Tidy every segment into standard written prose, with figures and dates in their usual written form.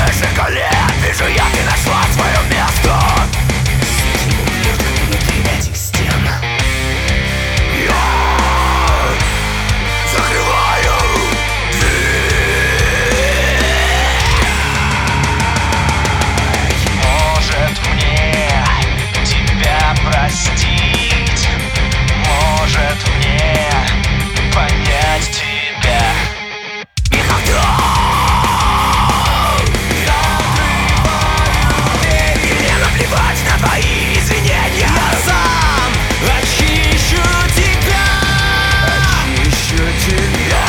несколько лет вижу я, ты нашла свое место. С этим ублюдком внутри этих стен я закрываю дверь. Может мне тебя простить, может мне понять тебя. Никогда и мне наплевать на твои извинения. Я сам очищу тебя. Очищу тебя.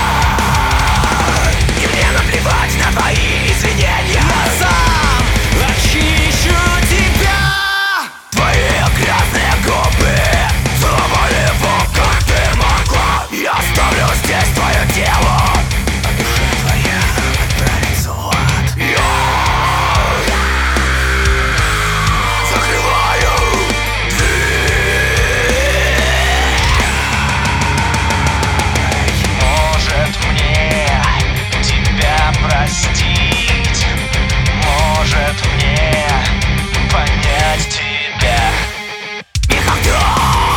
И мне наплевать на твои извинения. Я сам очищу тебя. Твои грязные губы сломали его, как ты могла. Я оставлю здесь твое тело, а душа твоя отправится в ад. Я закрываю дверь. Может мне тебя простить, может мне понять тебя. Никогда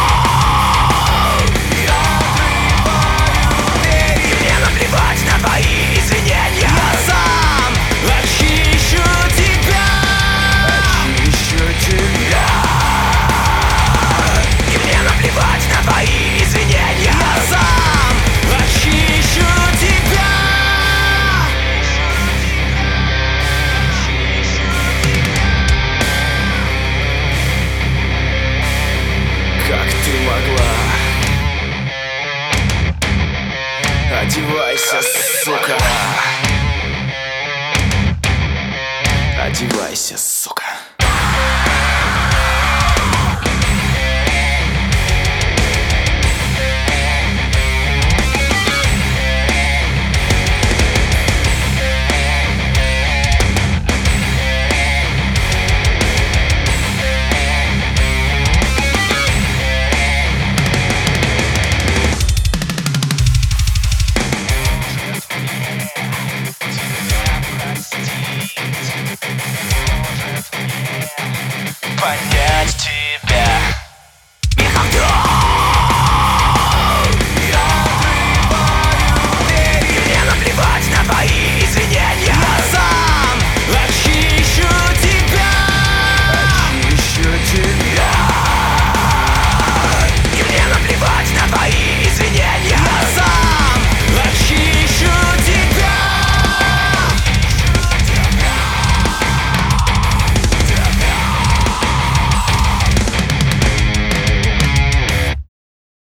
и мне наплевать на твои извинения. Я сам очищу тебя. Очищу тебя. И мне наплевать на твои извинения. Я сам очищу тебя. Как ты могла? Одевайся, сука. Одевайся, сука.